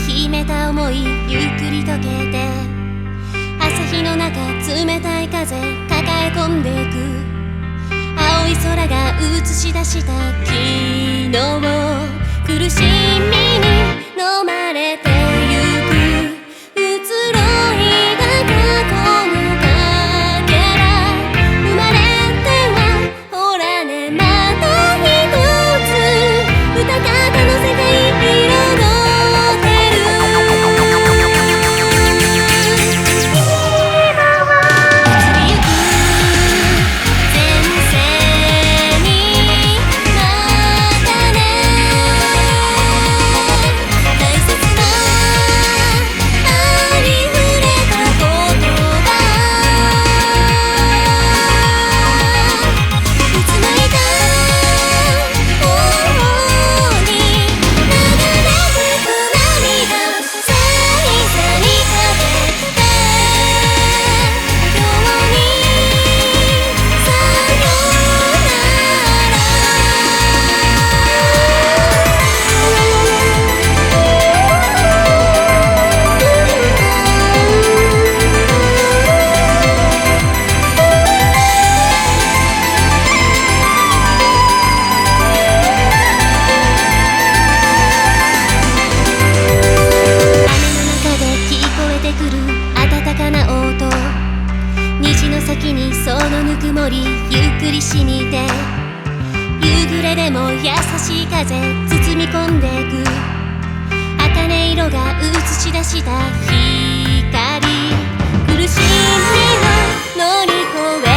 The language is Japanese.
秘めた想いゆっくり溶けて、朝日の中冷たい風抱え込んでく、青い空が映し出した昨日、苦しみに飲まれてゆく、移ろいだ過去のかけら、生まれてはほらねまた一つ歌方の世界彩ってる。今は移りゆく前世にまたね、大切なありふれた言葉、うつむいた頬に流れてく涙、さいさにかけて今日にさよなら。雨の中で聞こえてくる暖かな音、虹の先にそのぬくもりゆっくり染みて、夕暮れでも優しい風包み込んでく、茜色が映し出した光、苦しみを乗り越え